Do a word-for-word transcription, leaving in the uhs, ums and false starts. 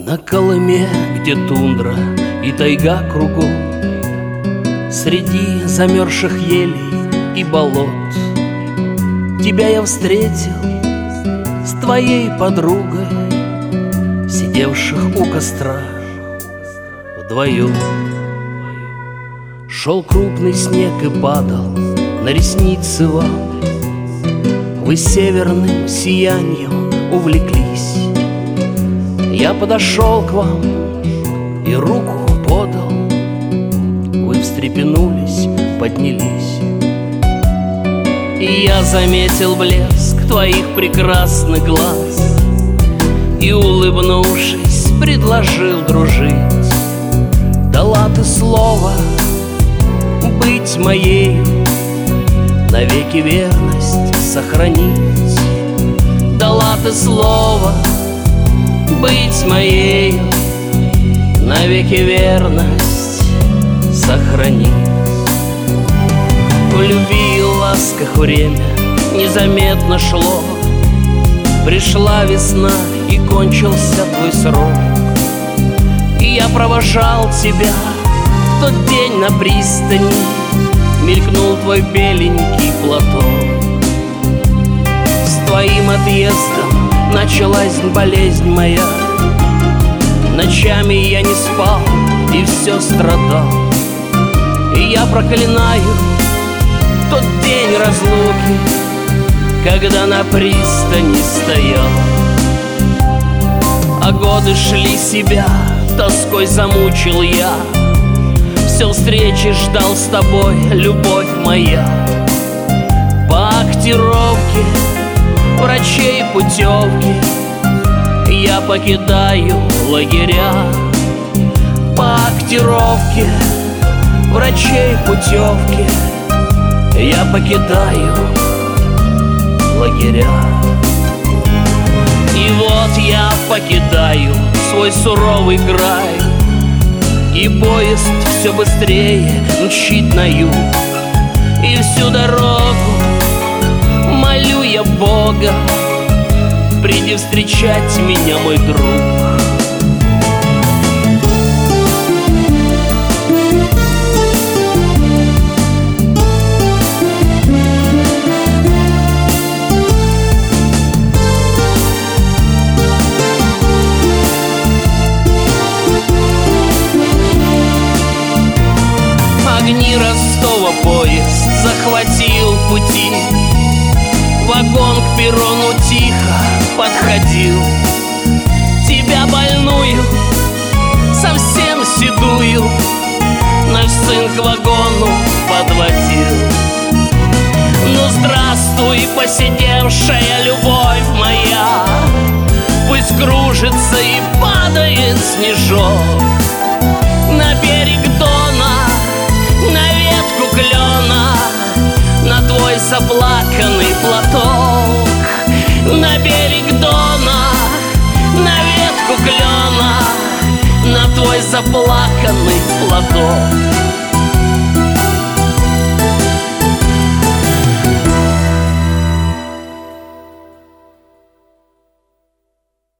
На Колыме, где тундра и тайга кругом, среди замерзших елей и болот, тебя я встретил с твоей подругой, сидевших у костра вдвоем. Шел крупный снег и падал на ресницы вам, вы северным сиянием увлеклись. Я подошел к вам и руку подал, вы встрепенулись, поднялись. И я заметил блеск твоих прекрасных глаз и, улыбнувшись, предложил дружить. Дала ты слово быть моею, навеки верность сохранить. Дала ты слово быть моею, навеки верность сохранить. В любви и ласках время незаметно шло, пришла весна и кончился твой срок. И я провожал тебя в тот день на пристани, мелькнул твой беленький платок. С твоим отъездом началась болезнь моя, ночами я не спал и все страдал. И я проклинаю тот день разлуки, когда на пристани стоял. А годы шли себя, тоской замучил я, все встречи ждал с тобой, любовь моя. По актировке врачей путевки я покидаю лагеря. По актировке врачей путевки я покидаю лагеря. И вот я покидаю свой суровый край, и поезд все быстрее мчит на юг. И всю дорогу молю я Бога, приди встречать меня, мой друг. Огни Ростова поезд захватил пути, вагон к перрону тихо подходил. Тебя больную, совсем седую, наш сын к вагону подводил. Ну здравствуй, посидевшая любовь моя, пусть кружится и падает снежок на берег Дона, на ветку клена, на твой заплаканный платок. На берег Дона, на ветку клена, на твой заплаканный платок.